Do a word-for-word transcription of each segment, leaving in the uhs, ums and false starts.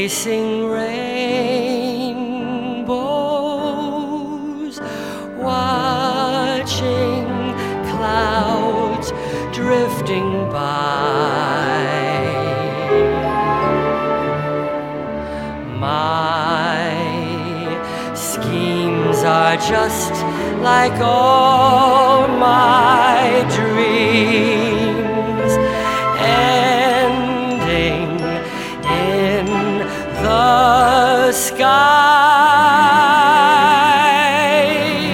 chasing rainbows, watching clouds drifting by. My schemes are just like all my dreams, ending in the sky.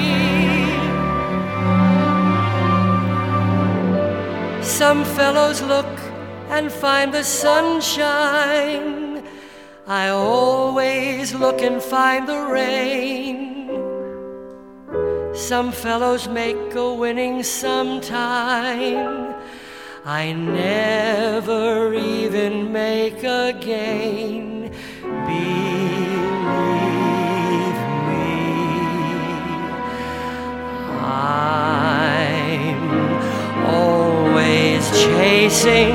Some fellows look and find the sunshine. I always look and find the rain. Some fellows make a winning sometime. I never even make a gain. Believe me, I'm always chasing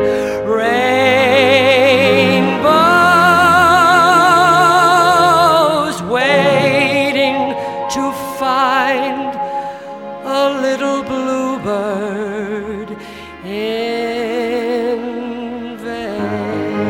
rainbows, waiting to find a little bluebird in vain.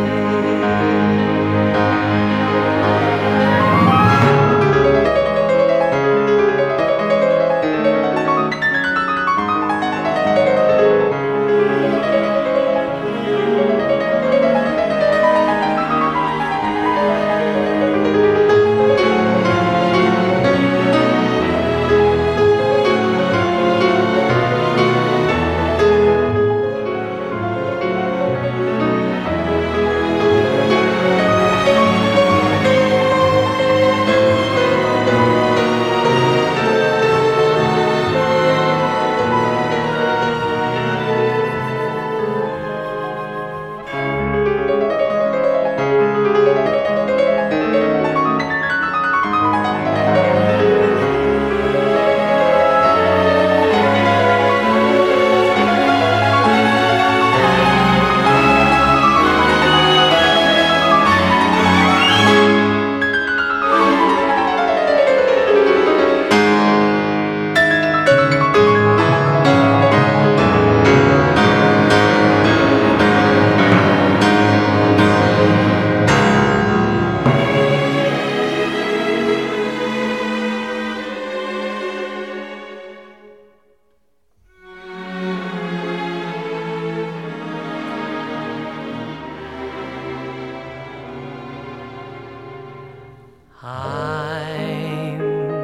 I'm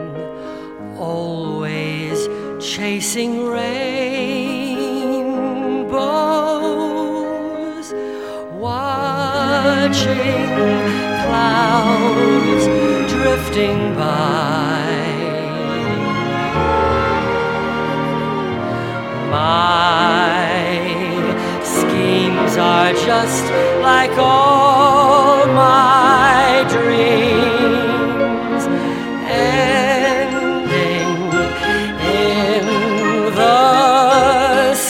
always chasing rainbows, watching clouds drifting by. My schemes are just like all my dreams, ending in the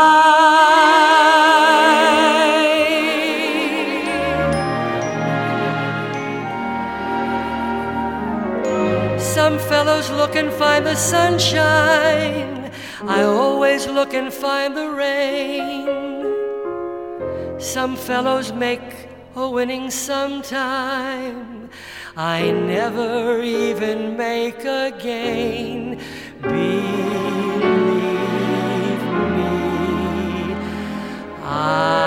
sky. Some fellows look and find the sunshine. I always look and find the rain. Some fellows make a winning sometime. I never even make a gain. Believe me, I